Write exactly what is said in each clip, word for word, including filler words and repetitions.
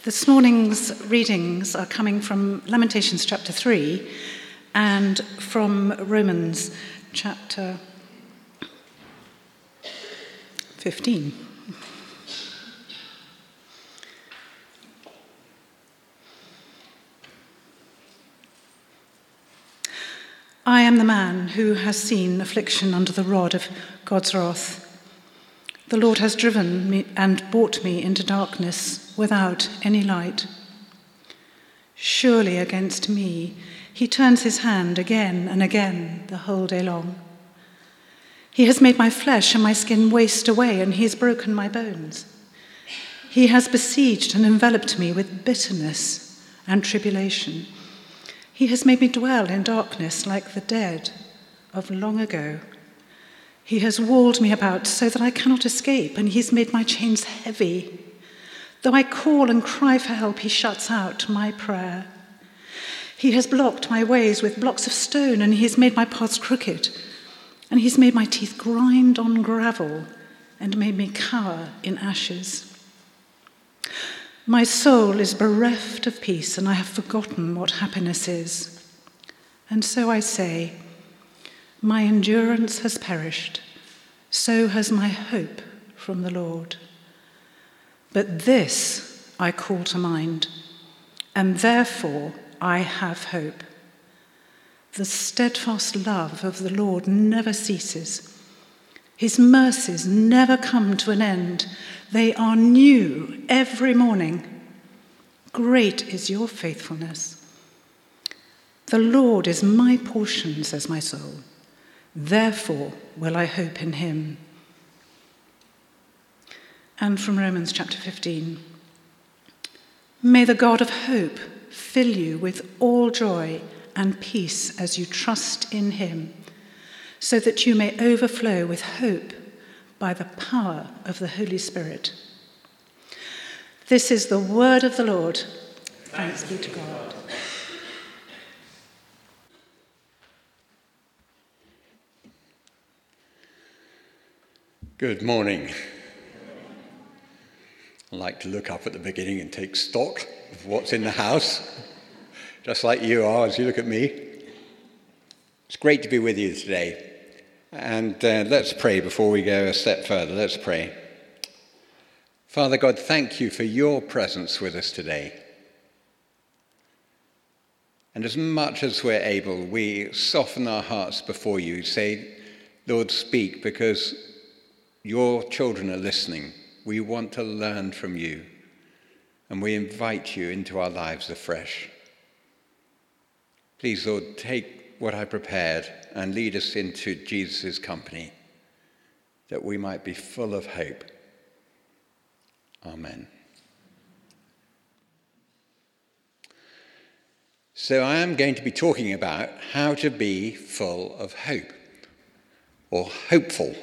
This morning's readings are coming from Lamentations chapter three and from Romans chapter fifteen. I am the man who has seen affliction under the rod of God's wrath. The Lord has driven me and brought me into darkness without any light. Surely against me he turns his hand again and again the whole day long. He has made my flesh and my skin waste away, and he has broken my bones. He has besieged and enveloped me with bitterness and tribulation. He has made me dwell in darkness like the dead of long ago. He has walled me about so that I cannot escape, and he has made my chains heavy. Though I call and cry for help, he shuts out my prayer. He has blocked my ways with blocks of stone, and he has made my paths crooked. And he has made my teeth grind on gravel and made me cower in ashes. My soul is bereft of peace, and I have forgotten what happiness is. And so I say, my endurance has perished, so has my hope from the Lord. But this I call to mind, and therefore I have hope. The steadfast love of the Lord never ceases. His mercies never come to an end. They are new every morning. Great is your faithfulness. The Lord is my portion, says my soul. Therefore will I hope in him. And from Romans chapter fifteen. May the God of hope fill you with all joy and peace as you trust in him, so that you may overflow with hope by the power of the Holy Spirit. This is the word of the Lord. Thanks be to God. Good morning. I like to look up at the beginning and take stock of what's in the house, just like you are as you look at me. It's great to be with you today. And uh, let's pray before we go a step further. Let's pray. Father God, thank you for your presence with us today. And as much as we're able, we soften our hearts before you. Say, Lord, speak, because your children are listening. We want to learn from you, and we invite you into our lives afresh. Please, Lord, take what I prepared and lead us into Jesus' company, that we might be full of hope. Amen. So I am going to be talking about how to be full of hope, or hopeful.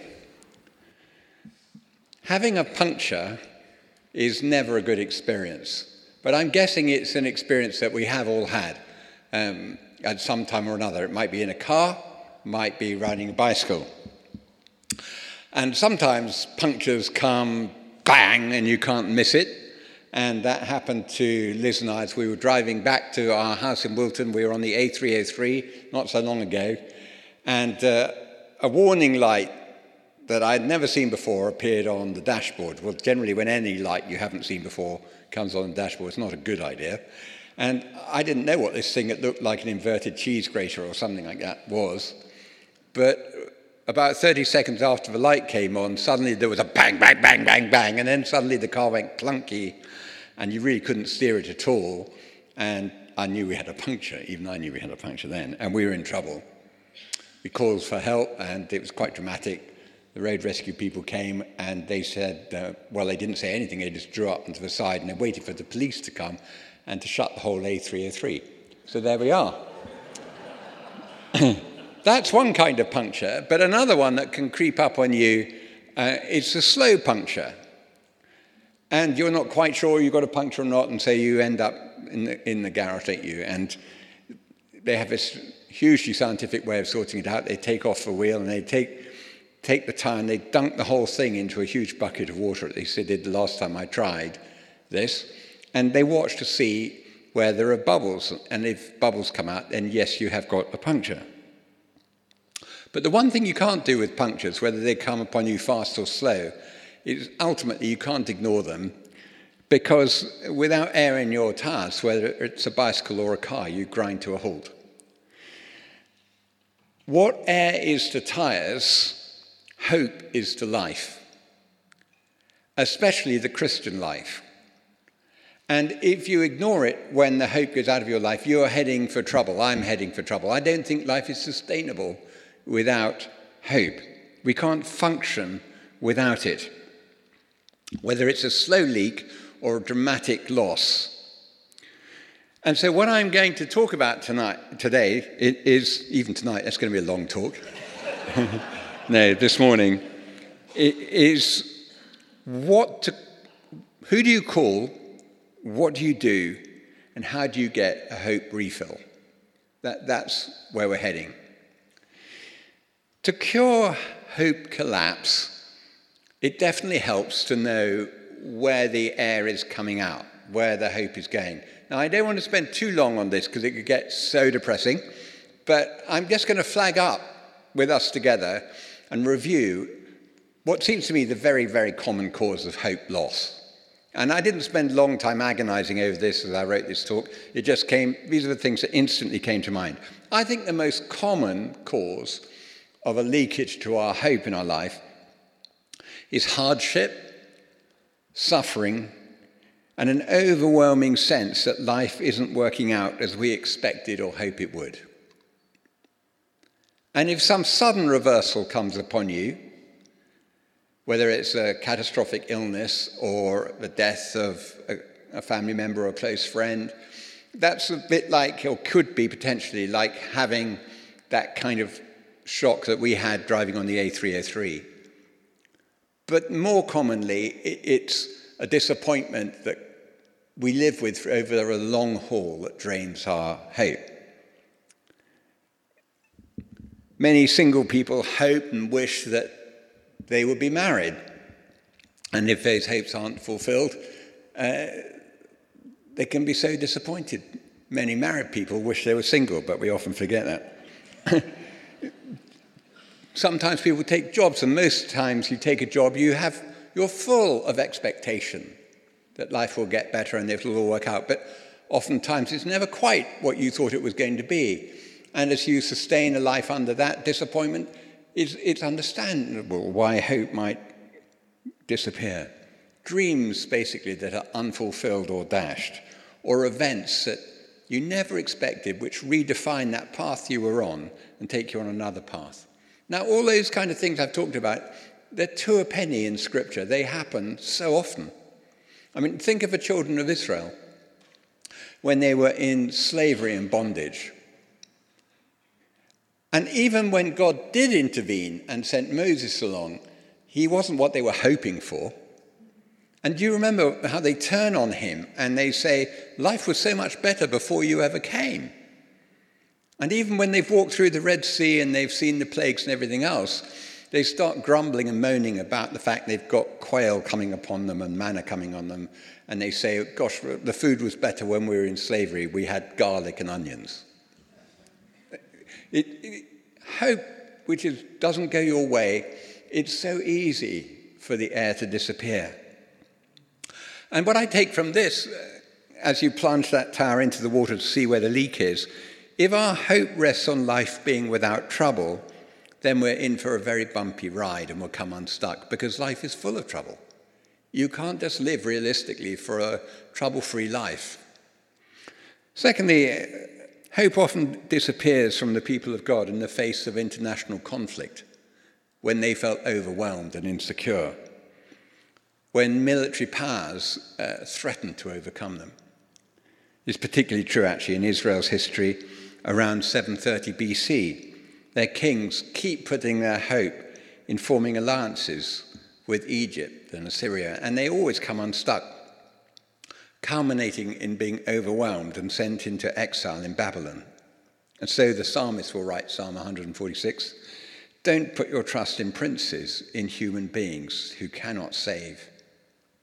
Having a puncture is never a good experience, but I'm guessing it's an experience that we have all had um, at some time or another. It might be in a car, might be riding a bicycle. And sometimes punctures come bang and you can't miss it. And that happened to Liz and I as we were driving back to our house in Wilton. We were on the A three oh three not so long ago. And uh, a warning light that I'd never seen before appeared on the dashboard. Well, generally when any light you haven't seen before comes on the dashboard, it's not a good idea. And I didn't know what this thing that looked like an inverted cheese grater or something like that was. But about thirty seconds after the light came on, suddenly there was a bang, bang, bang, bang, bang, and then suddenly the car went clunky, and you really couldn't steer it at all. And I knew we had a puncture, even I knew we had a puncture then, and we were in trouble. We called for help, and it was quite dramatic. The road rescue people came, and they said, uh, well, they didn't say anything, they just drew up onto the side, and they waited for the police to come and to shut the whole A three oh three. So there we are. That's one kind of puncture, but another one that can creep up on you uh, is a slow puncture. And you're not quite sure you've got a puncture or not, and so you end up in the, in the garage, don't you? And they have this hugely scientific way of sorting it out. They take off the wheel and they take take the tire and they dunk the whole thing into a huge bucket of water. At least they did the last time I tried this. And they watch to see where there are bubbles. And if bubbles come out, then yes, you have got a puncture. But the one thing you can't do with punctures, whether they come upon you fast or slow, is ultimately you can't ignore them, because without air in your tires, whether it's a bicycle or a car, you grind to a halt. What air is to tires, hope is to life, especially the Christian life. And if you ignore it when the hope goes out of your life, you're heading for trouble. I'm heading for trouble. I don't think life is sustainable without hope. We can't function without it, whether it's a slow leak or a dramatic loss. And so what I'm going to talk about tonight, today, it is, even tonight, that's going to be a long talk. No, this morning, it is what to, who do you call, what do you do, and how do you get a hope refill? That, that's where we're heading. To cure hope collapse, it definitely helps to know where the air is coming out, where the hope is going. Now, I don't want to spend too long on this because it could get so depressing, but I'm just going to flag up with us together and review what seems to me the very, very common cause of hope loss. And I didn't spend a long time agonizing over this as I wrote this talk. It just came, these are the things that instantly came to mind. I think the most common cause of a leakage to our hope in our life is hardship, suffering, and an overwhelming sense that life isn't working out as we expected or hope it would. And if some sudden reversal comes upon you, whether it's a catastrophic illness or the death of a, a family member or a close friend, that's a bit like, or could be potentially like having that kind of shock that we had driving on the A three oh three. But more commonly, it's a disappointment that we live with over a long haul that drains our hope. Many single people hope and wish that they would be married. And if those hopes aren't fulfilled, uh, they can be so disappointed. Many married people wish they were single, but we often forget that. Sometimes people take jobs, and most times you take a job, you have, you're full of expectation that life will get better and it will all work out. But oftentimes it's never quite what you thought it was going to be. And as you sustain a life under that disappointment, it's, it's understandable why hope might disappear. Dreams, basically, that are unfulfilled or dashed, or events that you never expected, which redefine that path you were on and take you on another path. Now, all those kind of things I've talked about, they're two a penny in Scripture. They happen so often. I mean, think of the children of Israel when they were in slavery and bondage. And even when God did intervene and sent Moses along, he wasn't what they were hoping for. And do you remember how they turn on him and they say, life was so much better before you ever came? And even when they've walked through the Red Sea and they've seen the plagues and everything else, they start grumbling and moaning about the fact they've got quail coming upon them and manna coming on them. And they say, gosh, the food was better when we were in slavery. We had garlic and onions. It, it, hope, which is, doesn't go your way, it's so easy for the air to disappear. And what I take from this, as you plunge that tower into the water to see where the leak is, if our hope rests on life being without trouble, then we're in for a very bumpy ride and we'll come unstuck, because life is full of trouble. You can't just live realistically for a trouble-free life. Secondly, hope often disappears from the people of God in the face of international conflict, when they felt overwhelmed and insecure, when military powers uh, threatened to overcome them. It's particularly true, actually, in Israel's history around seven thirty B C. Their kings keep putting their hope in forming alliances with Egypt and Assyria, and they always come unstuck, culminating in being overwhelmed and sent into exile in Babylon. And so the psalmist will write Psalm one forty-six, "Don't put your trust in princes, in human beings who cannot save."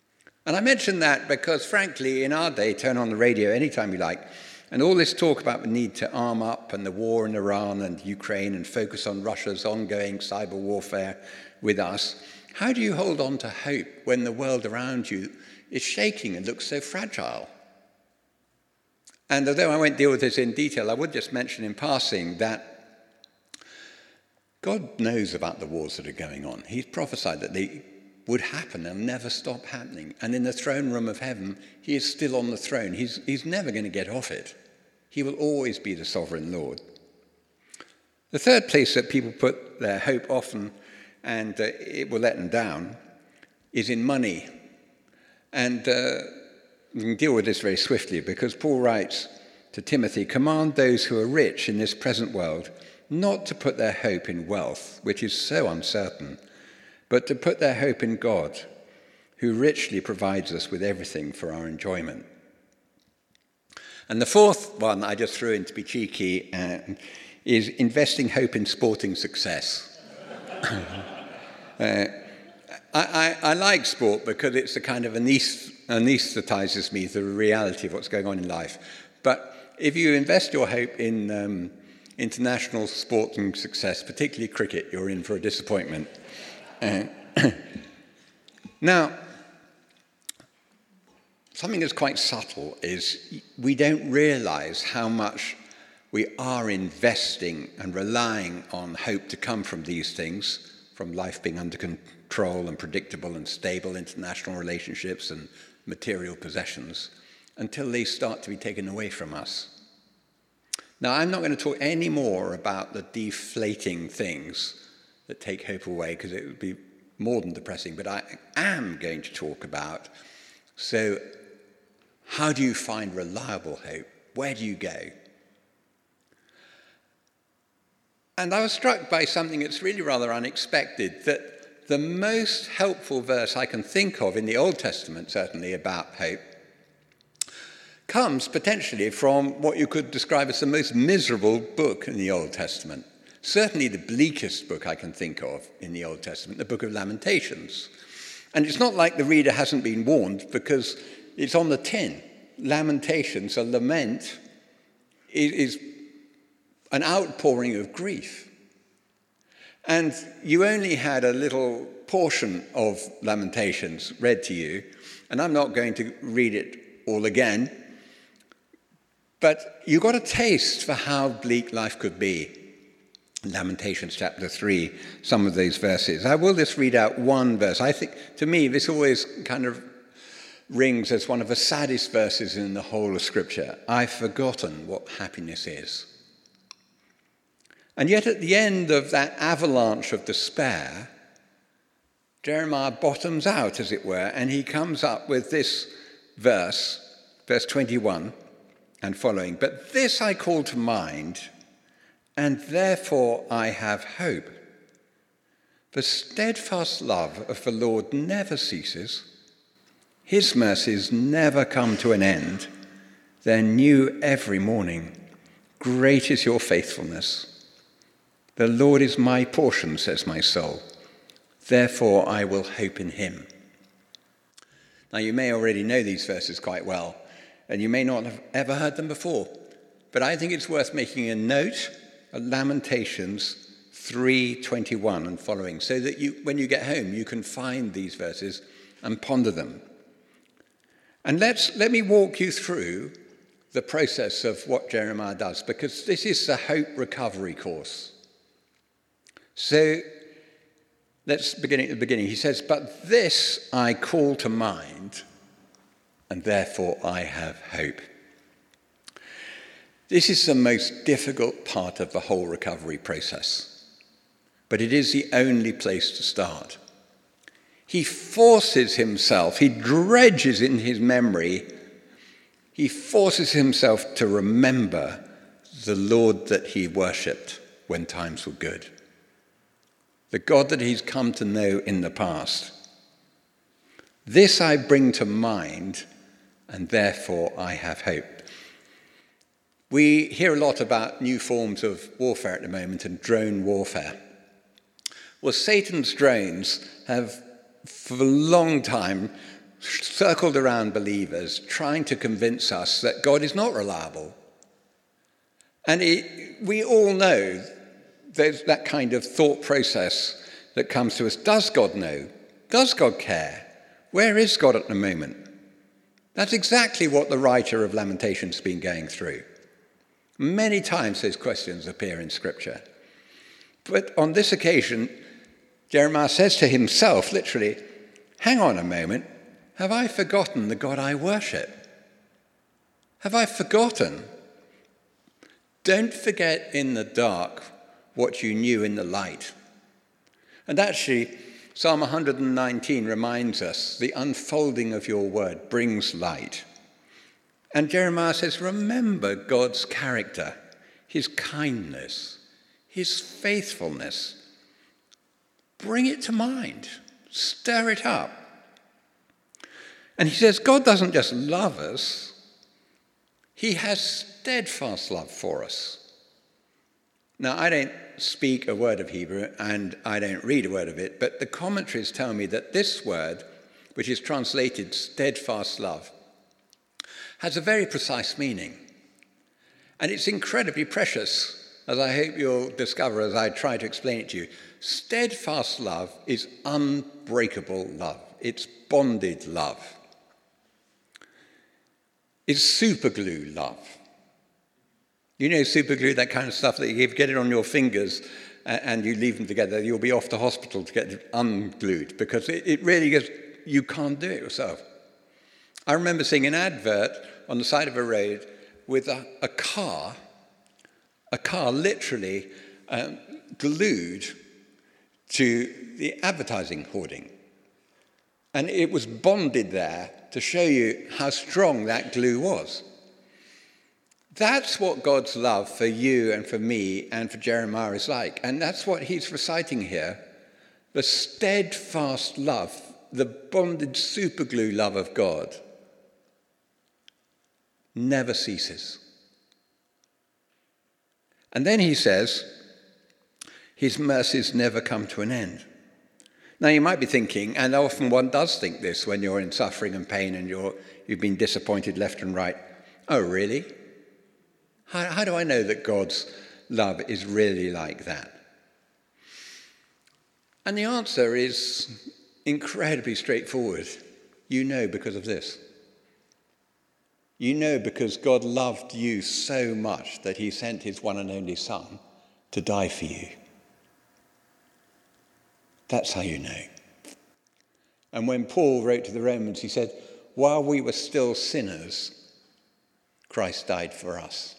And I mention that because, frankly, in our day, turn on the radio anytime you like, and all this talk about the need to arm up and the war in Iran and Ukraine and focus on Russia's ongoing cyber warfare with us, how do you hold on to hope when the world around you is shaking and looks so fragile? And although I won't deal with this in detail, I would just mention in passing that God knows about the wars that are going on. He's prophesied that they would happen and never stop happening. And in the throne room of heaven, he is still on the throne. He's, he's never going to get off it. He will always be the sovereign Lord. The third place that people put their hope often, and uh, it will let them down, is in money. And uh, we can deal with this very swiftly because Paul writes to Timothy, "Command those who are rich in this present world not to put their hope in wealth, which is so uncertain, but to put their hope in God, who richly provides us with everything for our enjoyment." And the fourth one I just threw in to be cheeky uh, is investing hope in sporting success. uh, I, I, I like sport because it's a kind of anesthetizes me the reality of what's going on in life. But if you invest your hope in um, international sporting success, particularly cricket, you're in for a disappointment. Uh, now, something that's quite subtle is we don't realize how much we are investing and relying on hope to come from these things, from life being under control and predictable and stable, international relationships and material possessions, until they start to be taken away from us. Now, I'm not going to talk any more about the deflating things that take hope away, because it would be more than depressing, but I am going to talk about, so how do you find reliable hope? Where do you go? And I was struck by something that's really rather unexpected, that the most helpful verse I can think of in the Old Testament, certainly, about hope, comes potentially from what you could describe as the most miserable book in the Old Testament. Certainly the bleakest book I can think of in the Old Testament, the book of Lamentations. And it's not like the reader hasn't been warned, because it's on the tin. Lamentations, a lament, is an outpouring of grief. And you only had a little portion of Lamentations read to you, and I'm not going to read it all again, but you got a taste for how bleak life could be. Lamentations chapter three, some of those verses. I will just read out one verse. I think, to me, this always kind of rings as one of the saddest verses in the whole of Scripture. I've forgotten what happiness is. And yet at the end of that avalanche of despair, Jeremiah bottoms out, as it were, and he comes up with this verse, verse twenty-one and following. "But this I call to mind, and therefore I have hope. The steadfast love of the Lord never ceases. His mercies never come to an end. They're new every morning. Great is your faithfulness. The Lord is my portion, says my soul. Therefore I will hope in him." Now, you may already know these verses quite well, and you may not have ever heard them before, but I think it's worth making a note of Lamentations three twenty-one and following, so that you, when you get home, you can find these verses and ponder them. And let's let me walk you through the process of what Jeremiah does, because this is the hope recovery course. So let's begin at the beginning. He says, "But this I call to mind, and therefore I have hope." This is the most difficult part of the whole recovery process, but it is the only place to start. He forces himself, he dredges in his memory, he forces himself to remember the Lord that he worshipped when times were good, the God that he's come to know in the past. "This I bring to mind, and therefore I have hope." We hear a lot about new forms of warfare at the moment, and drone warfare. Well, Satan's drones have, for a long time, circled around believers, trying to convince us that God is not reliable. And it, we all know there's that kind of thought process that comes to us. Does God know? Does God care? Where is God at the moment? That's exactly what the writer of Lamentations has been going through. Many times those questions appear in Scripture. But on this occasion, Jeremiah says to himself, literally, hang on a moment, have I forgotten the God I worship? Have I forgotten? Don't forget in the dark what you knew in the light. And actually, Psalm one hundred nineteen reminds us, the unfolding of your word brings light. And Jeremiah says, remember God's character, his kindness, his faithfulness. Bring it to mind. Stir it up. And he says, God doesn't just love us, he has steadfast love for us. Now, I don't speak a word of Hebrew, and I don't read a word of it, but the commentaries tell me that this word, which is translated steadfast love, has a very precise meaning. And it's incredibly precious, as I hope you'll discover as I try to explain it to you. Steadfast love is unbreakable love. It's bonded love. It's superglue love. You know superglue, that kind of stuff that you get it on your fingers and you leave them together, you'll be off to hospital to get it unglued because it, it really is, you can't do it yourself. I remember seeing an advert on the side of a road with a, a car, a car literally um, glued to the advertising hoarding. And it was bonded there to show you how strong that glue was. That's what God's love for you and for me and for Jeremiah is like. And that's what he's reciting here. The steadfast love, the bonded superglue love of God never ceases. And then he says, his mercies never come to an end. Now you might be thinking, and often one does think this when you're in suffering and pain and you're, you've been disappointed left and right, oh really? How, how do I know that God's love is really like that? And the answer is incredibly straightforward. You know because of this. You know because God loved you so much that he sent his one and only Son to die for you. That's how you know. And when Paul wrote to the Romans, he said, while we were still sinners, Christ died for us.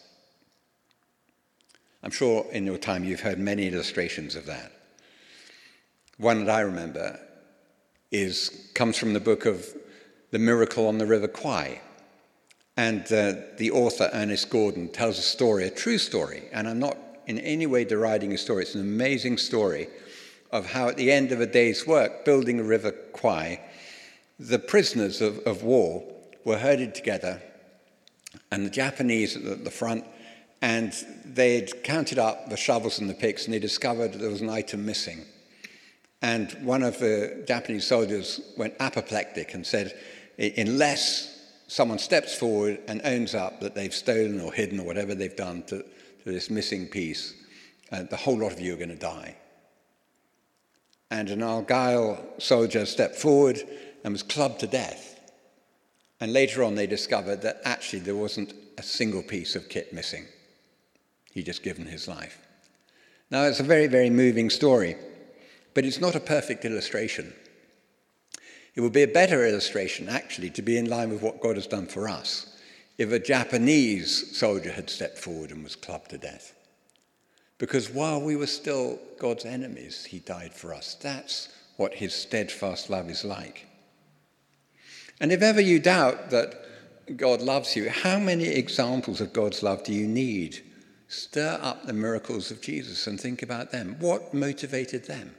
I'm sure in your time you've heard many illustrations of that. One that I remember is comes from the book of The Miracle on the River Kwai. And uh, the author, Ernest Gordon, tells a story, a true story. And I'm not in any way deriding a story. It's an amazing story of how at the end of a day's work building a river Kwai, the prisoners of, of war were herded together and the Japanese at the front, and they'd counted up the shovels and the picks and they discovered there was an item missing. And one of the Japanese soldiers went apoplectic and said, unless someone steps forward and owns up that they've stolen or hidden or whatever they've done to, to this missing piece, uh, the whole lot of you are going to die. And an Argyle soldier stepped forward and was clubbed to death. And later on they discovered that actually there wasn't a single piece of kit missing. He'd just given his life. Now it's a very, very moving story, but it's not a perfect illustration. It would be a better illustration, actually, to be in line with what God has done for us, if a Japanese soldier had stepped forward and was clubbed to death. Because while we were still God's enemies, he died for us. That's what his steadfast love is like. And if ever you doubt that God loves you, how many examples of God's love do you need? Stir up the miracles of Jesus and think about them. What motivated them?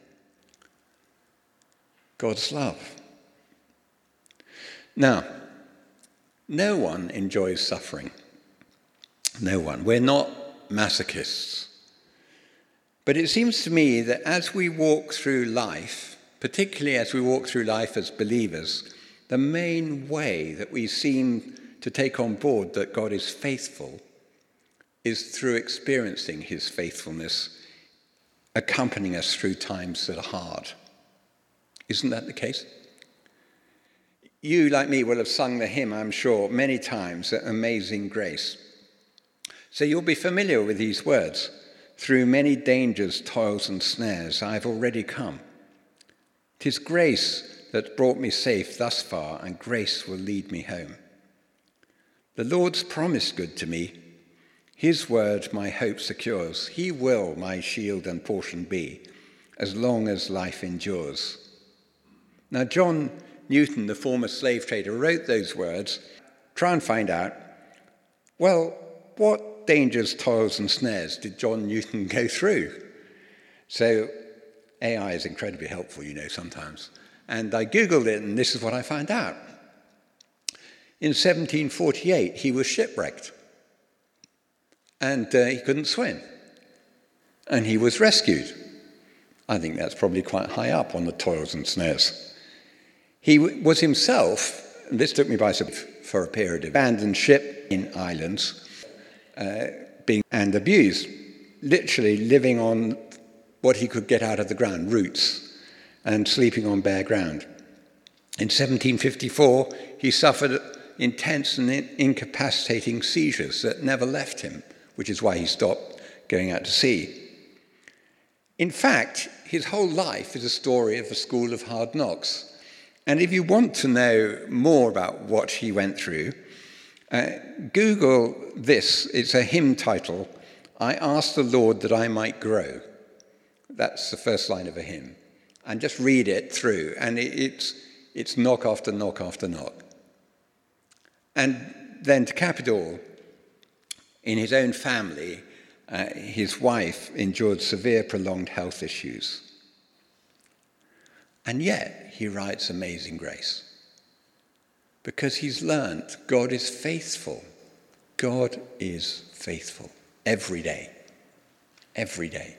God's love. Now, no one enjoys suffering. No one. We're not masochists. But it seems to me that as we walk through life, particularly as we walk through life as believers, the main way that we seem to take on board that God is faithful is through experiencing his faithfulness, accompanying us through times that are hard. Isn't that the case? You, like me, will have sung the hymn, I'm sure, many times, Amazing Grace. So you'll be familiar with these words. Through many dangers, toils and snares, I've already come. 'Tis grace that brought me safe thus far, and grace will lead me home. The Lord's promised good to me. His word my hope secures. He will my shield and portion be, as long as life endures. Now, John Newton, the former slave trader, wrote those words. Try and find out, well, what dangers, toils and snares did John Newton go through? So A I is incredibly helpful, you know, sometimes. And I Googled it, and this is what I found out. In seventeen forty-eight, he was shipwrecked. And uh, he couldn't swim. And he was rescued. I think that's probably quite high up on the toils and snares. He w- was himself, and this took me by surprise for a period, abandoned ship in islands, uh, being and abused, literally living on what he could get out of the ground, roots, and sleeping on bare ground. In seventeen fifty-four, he suffered intense and incapacitating seizures that never left him, which is why he stopped going out to sea. In fact, his whole life is a story of a school of hard knocks. And if you want to know more about what he went through, uh, Google this. It's a hymn title, I Asked the Lord That I Might Grow. That's the first line of a hymn. And just read it through, and it, it's, it's knock after knock after knock. And then to cap it all, in his own family, uh, his wife endured severe prolonged health issues. And yet, he writes Amazing Grace. Because he's learnt God is faithful. God is faithful. Every day. Every day.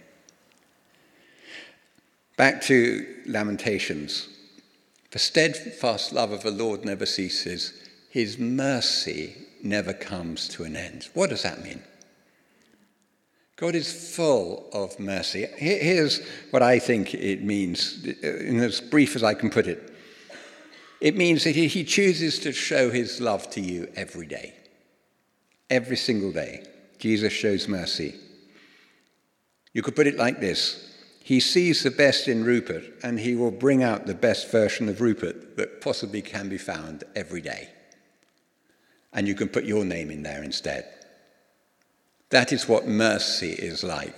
Back to Lamentations. The steadfast love of the Lord never ceases. His mercy never comes to an end. What does that mean? God is full of mercy. Here's what I think it means, in as brief as I can put it. It means that he chooses to show his love to you every day. Every single day. Jesus shows mercy. You could put it like this. He sees the best in Rupert, and he will bring out the best version of Rupert that possibly can be found every day. And you can put your name in there instead. That is what mercy is like.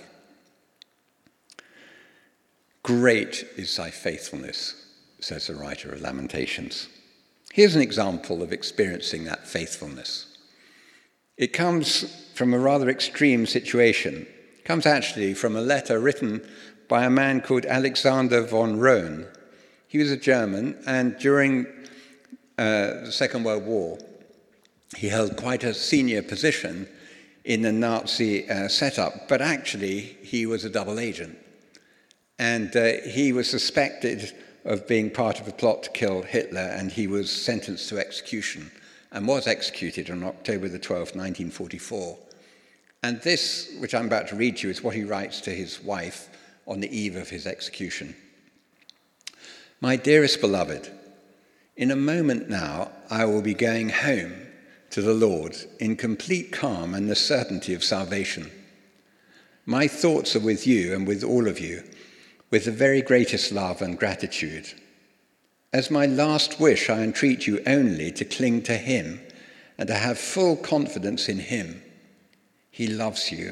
Great is thy faithfulness, says the writer of Lamentations. Here's an example of experiencing that faithfulness. It comes from a rather extreme situation. It comes actually from a letter written by a man called Alexander von Rohn. He was a German, and during uh, the Second World War, he held quite a senior position in the Nazi uh, setup, but actually he was a double agent. And uh, he was suspected of being part of a plot to kill Hitler, and he was sentenced to execution and was executed on October the twelfth, nineteen forty-four. And this, which I'm about to read to you, is what he writes to his wife on the eve of his execution. My dearest beloved, in a moment now I will be going home to the Lord in complete calm and the certainty of salvation. My thoughts are with you and with all of you, with the very greatest love and gratitude. As my last wish, I entreat you only to cling to him and to have full confidence in him. He loves you.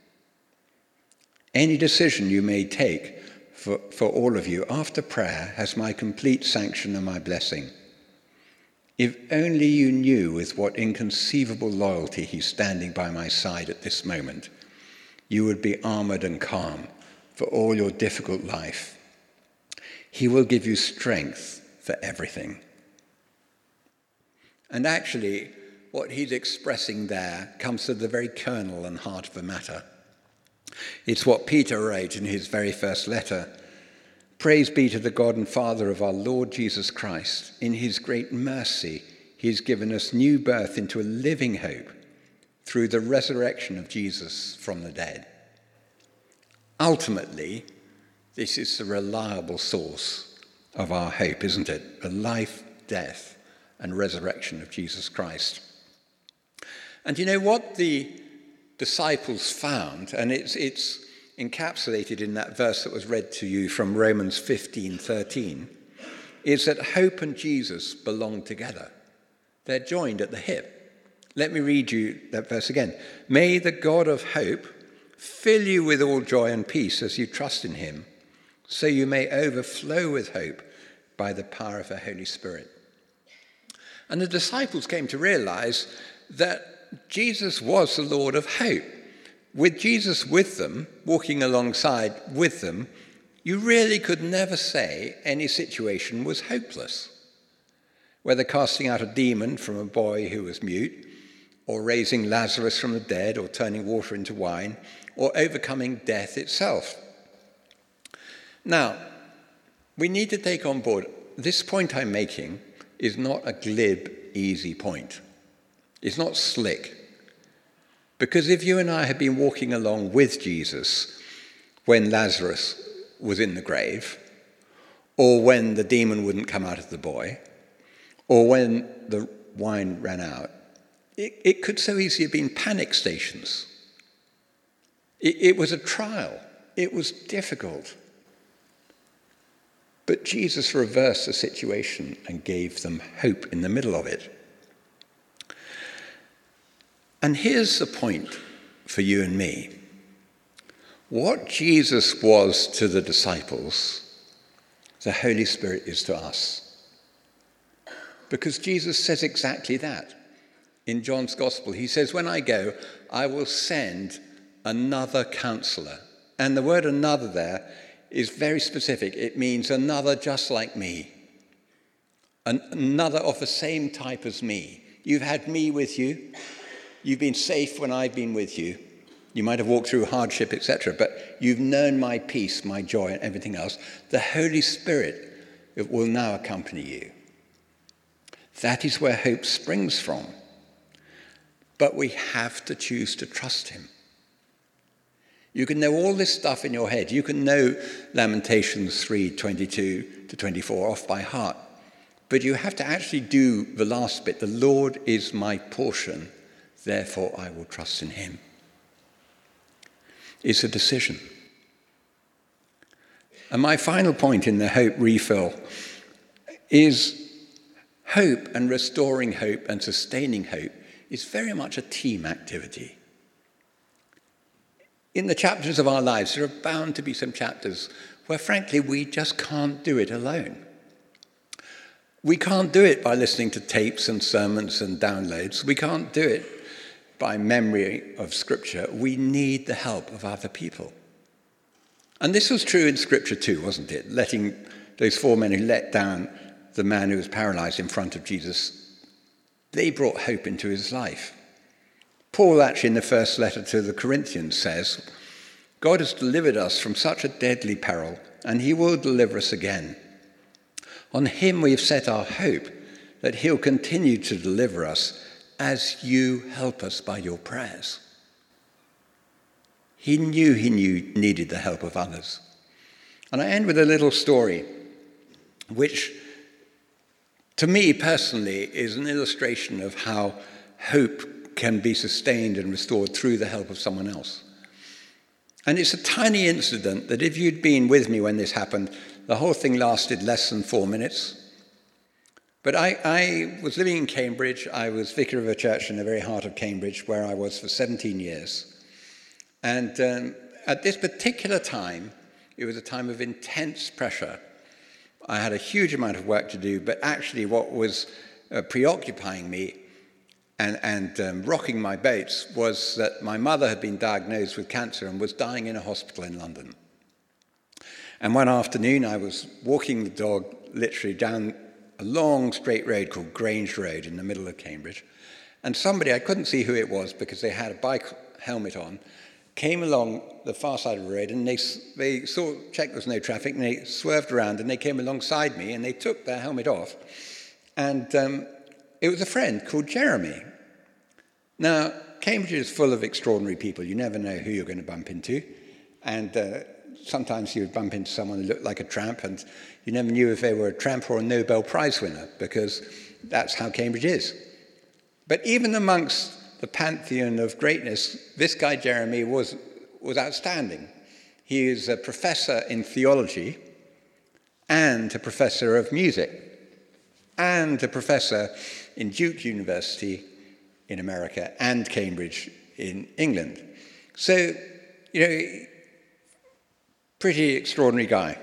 Any decision you may take for, for all of you after prayer has my complete sanction and my blessing. If only you knew with what inconceivable loyalty he's standing by my side at this moment, you would be armored and calm for all your difficult life. He will give you strength for everything. And actually, what he's expressing there comes to the very kernel and heart of the matter. It's what Peter wrote in his very first letter. Praise be to the God and Father of our Lord Jesus Christ. In his great mercy, he has given us new birth into a living hope through the resurrection of Jesus from the dead. Ultimately, this is the reliable source of our hope, isn't it? The life, death, and resurrection of Jesus Christ. And you know what the disciples found, and it's it's encapsulated in that verse that was read to you from Romans fifteen thirteen, is that hope and Jesus belong together. They're joined at the hip. Let me read you that verse again. May the God of hope fill you with all joy and peace as you trust in him, so you may overflow with hope by the power of the Holy Spirit. And the disciples came to realize that Jesus was the Lord of hope. With Jesus with them, walking alongside with them, you really could never say any situation was hopeless. Whether casting out a demon from a boy who was mute, or raising Lazarus from the dead, or turning water into wine, or overcoming death itself. Now, we need to take on board, this point I'm making is not a glib, easy point. It's not slick. Because if you and I had been walking along with Jesus when Lazarus was in the grave, or when the demon wouldn't come out of the boy, or when the wine ran out, it, it could so easily have been panic stations. It, it was a trial. It was difficult. But Jesus reversed the situation and gave them hope in the middle of it. And here's the point for you and me. What Jesus was to the disciples, the Holy Spirit is to us. Because Jesus says exactly that. In John's Gospel, he says, when I go, I will send another counselor. And the word another there is very specific. It means another just like me. An- another of the same type as me. You've had me with you. You've been safe when I've been with you. You might have walked through hardship, et cetera, but you've known my peace, my joy, and everything else. The Holy Spirit will now accompany you. That is where hope springs from. But we have to choose to trust him. You can know all this stuff in your head. You can know Lamentations three twenty-two to twenty-four off by heart. But you have to actually do the last bit. The Lord is my portion, therefore I will trust in him. It's a decision. And my final point in the hope refill is hope and restoring hope and sustaining hope is very much a team activity. In the chapters of our lives, there are bound to be some chapters where, frankly, we just can't do it alone. We can't do it by listening to tapes and sermons and downloads. We can't do it by memory of Scripture. We need the help of other people. And this was true in Scripture too, wasn't it? Letting those four men who let down the man who was paralyzed in front of Jesus, they brought hope into his life. Paul actually in the first letter to the Corinthians says, God has delivered us from such a deadly peril, and he will deliver us again. On him we have set our hope that he'll continue to deliver us as you help us by your prayers. He knew he knew needed the help of others. And I end with a little story, which to me personally is an illustration of how hope can be sustained and restored through the help of someone else. And it's a tiny incident that if you'd been with me when this happened, the whole thing lasted less than four minutes. But I, I was living in Cambridge. I was vicar of a church in the very heart of Cambridge, where I was for seventeen years. And um, at this particular time, it was a time of intense pressure. I had a huge amount of work to do, but actually what was uh, preoccupying me and, and um, rocking my boats was that my mother had been diagnosed with cancer and was dying in a hospital in London. And one afternoon I was walking the dog literally down a long straight road called Grange Road in the middle of Cambridge. And somebody, I couldn't see who it was because they had a bike helmet on, came along the far side of the road, and they they saw, checked there was no traffic, and they swerved around, and they came alongside me, and they took their helmet off. And um, it was a friend called Jeremy. Now, Cambridge is full of extraordinary people. You never know who you're going to bump into. And uh, sometimes you would bump into someone who looked like a tramp, and you never knew if they were a tramp or a Nobel Prize winner, because that's how Cambridge is. But even amongst the pantheon of greatness, this guy Jeremy was, was outstanding. He is a professor in theology and a professor of music and a professor in Duke University in America and Cambridge in England. So, you know, pretty extraordinary guy.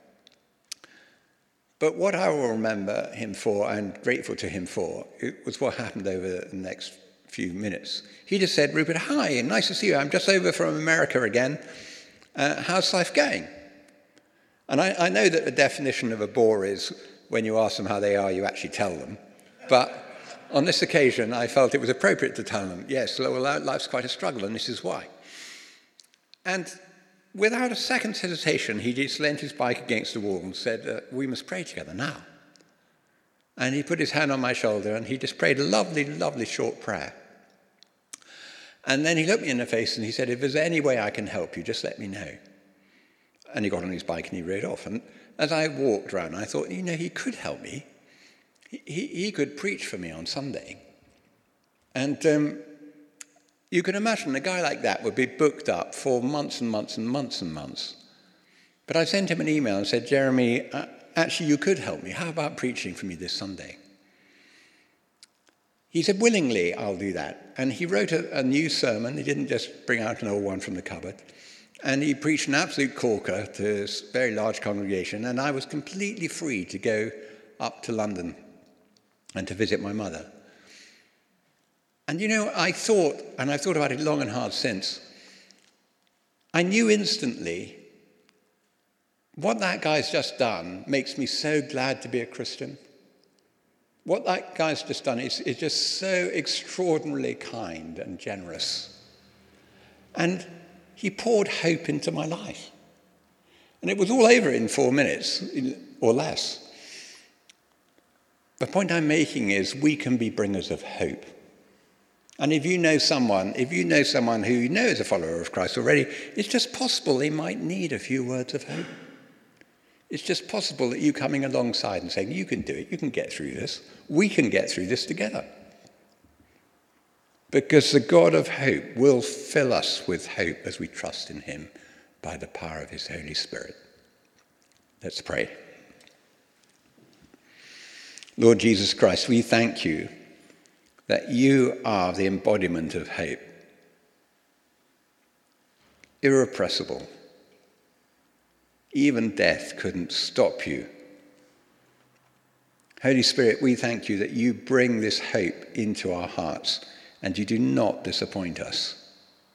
But what I will remember him for, and grateful to him for, it was what happened over the next few minutes. He just said, "Rupert, hi, nice to see you. I'm just over from America again. Uh, how's life going?" And I, I know that the definition of a bore is when you ask them how they are, you actually tell them. But on this occasion, I felt it was appropriate to tell them, yes, well, life's quite a struggle, and this is why. And without a second's hesitation, he just leant his bike against the wall and said, uh, "We must pray together now." And he put his hand on my shoulder, and he just prayed a lovely, lovely short prayer. And then he looked me in the face and he said, "If there's any way I can help you, just let me know." And he got on his bike and he rode off. And as I walked around, I thought, you know, he could help me. He, he, he could preach for me on Sunday. And um, you can imagine a guy like that would be booked up for months and months and months and months. But I sent him an email and said, "Jeremy, uh, actually, you could help me. How about preaching for me this Sunday?" He said, "Willingly, I'll do that." And he wrote a, a new sermon. He didn't just bring out an old one from the cupboard. And he preached an absolute corker to this very large congregation. And I was completely free to go up to London and to visit my mother. And, you know, I thought, and I've thought about it long and hard since, I knew instantly what that guy's just done makes me so glad to be a Christian. What that guy's just done is, is just so extraordinarily kind and generous. And he poured hope into my life. And it was all over in four minutes or less. The point I'm making is we can be bringers of hope. And if you know someone, if you know someone who you know is a follower of Christ already, it's just possible they might need a few words of hope. It's just possible that you coming alongside and saying, "You can do it, you can get through this. We can get through this together." Because the God of hope will fill us with hope as we trust in him by the power of his Holy Spirit. Let's pray. Lord Jesus Christ, we thank you that you are the embodiment of hope. Irrepressible. Even death couldn't stop you. Holy Spirit, we thank you that you bring this hope into our hearts and you do not disappoint us.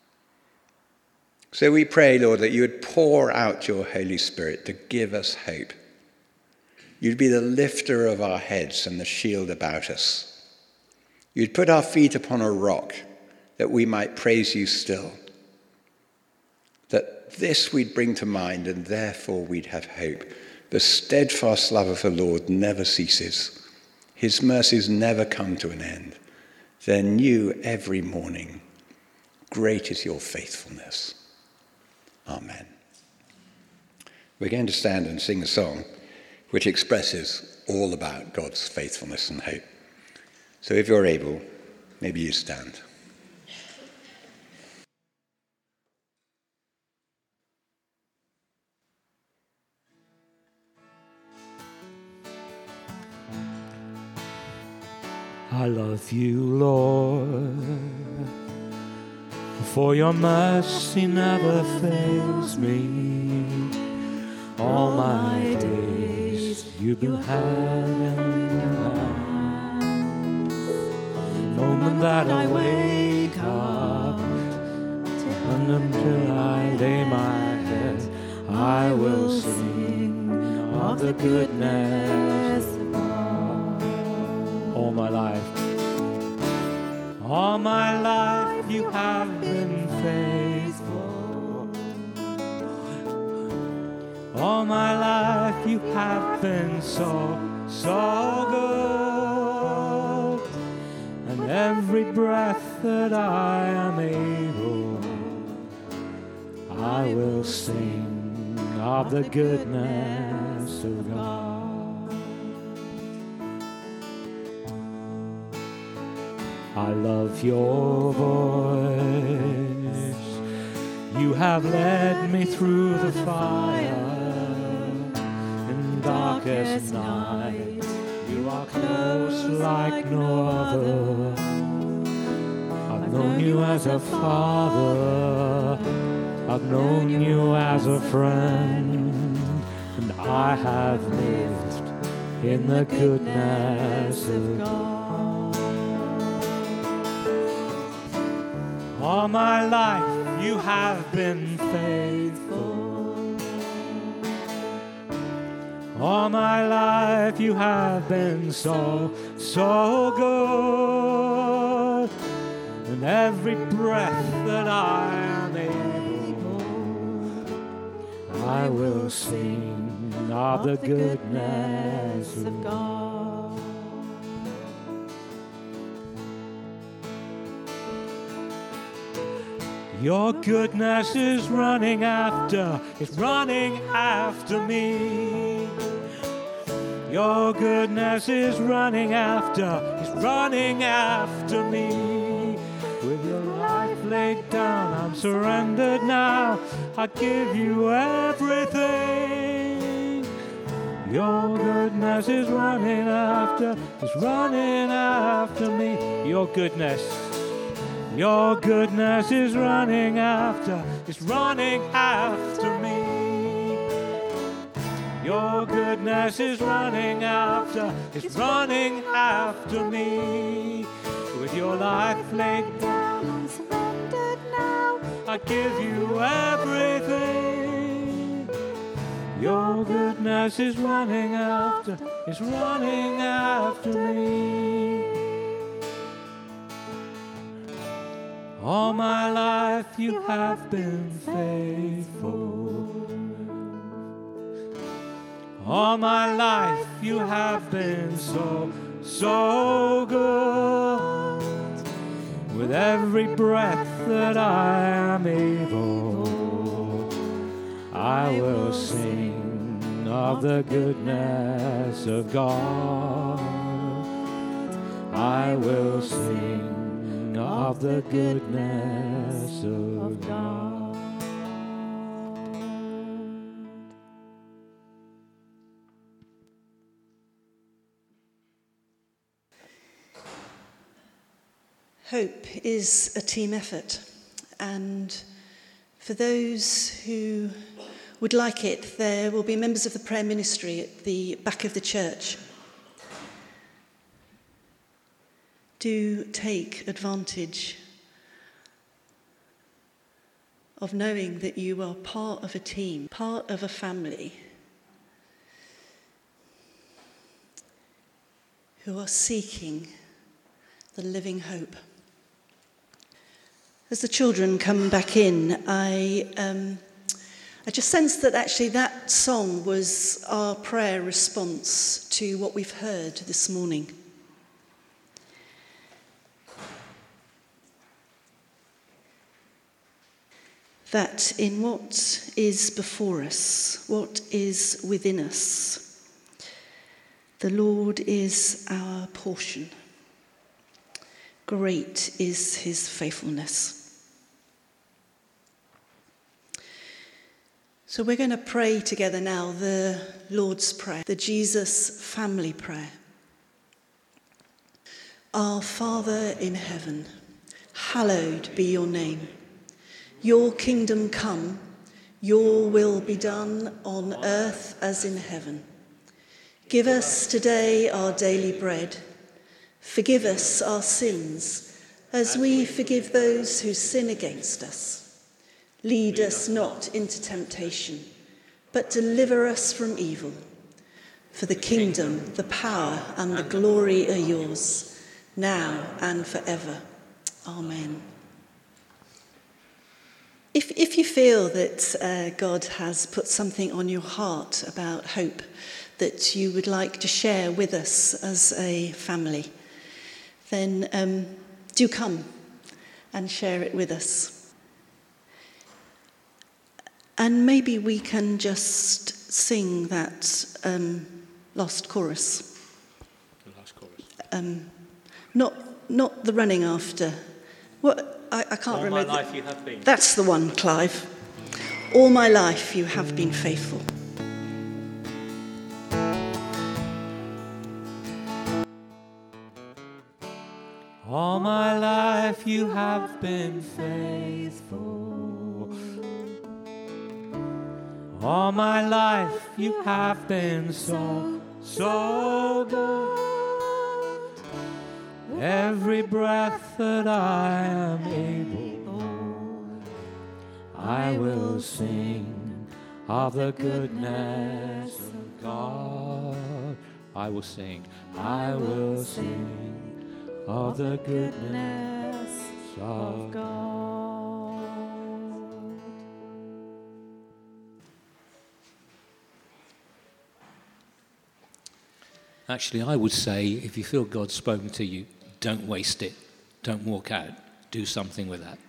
So we pray, Lord, that you would pour out your Holy Spirit to give us hope. You'd be the lifter of our heads and the shield about us. You'd put our feet upon a rock that we might praise you still. That this we'd bring to mind, and therefore we'd have hope. The steadfast love of the Lord never ceases. His mercies never come to an end. They're new every morning. Great is your faithfulness. Amen. We're going to stand and sing a song which expresses all about God's faithfulness and hope. So if you're able, maybe you stand. I love you, Lord, for your mercy never fails me. All my days you've been hand in hand. The moment that I wake up and until I lay my head, I will sing of the goodness of God. All my life, all my life you have been faithful. All my life you have been so, so good. And every breath that I am able, I will sing of the goodness of God. I love your voice. You have led me through the fire. In darkest night, you are close like no other. I've known you as a father. I've known you as a friend. And I have lived in the goodness of God. All my life you have been faithful. All my life you have been so, so good. And every breath that I am able, I will sing of the goodness of God. Your goodness is running after, it's running after me. Your goodness is running after, it's running after me. With your life laid down, I'm surrendered now. I give you everything. Your goodness is running after, it's running after me. Your goodness. Your goodness is running after, it's running after me. Your goodness is running after, it's running after me. With your life laid down and surrendered now, I give you everything. Your goodness is running after, it's running after me. All my life you have been faithful. All my life you have been so, so good. With every breath that I am able, I will sing of the goodness of God. I will sing of the goodness of God. Hope is a team effort, and for those who would like it, there will be members of the prayer ministry at the back of the church. Do take advantage of knowing that you are part of a team, part of a family who are seeking the living hope. As the children come back in, I um, I just sensed that actually that song was our prayer response to what we've heard this morning. That in what is before us, what is within us, the Lord is our portion. Great is his faithfulness. So we're going to pray together now the Lord's Prayer, the Jesus family prayer. Our Father in heaven, hallowed be your name. Your kingdom come, your will be done on earth as in heaven. Give us today our daily bread. Forgive us our sins, as we forgive those who sin against us. Lead us not into temptation, but deliver us from evil. For the kingdom, the power, and the glory are yours, now and forever. Amen. If, if you feel that uh, God has put something on your heart about hope that you would like to share with us as a family, then um, do come and share it with us. And maybe we can just sing that um, last chorus. The last chorus. Um, not not the running after. What I, I can't All remember. my life you have been. That's the one, Clive. All my life you have been faithful. All my life you have been faithful. All my life you have been so, so good. Every breath that I am able, I will sing of the goodness of God. I will sing, I will sing of the goodness of God. Actually, I would say, if you feel God's spoken to you, don't waste it. Don't walk out. Do something with that.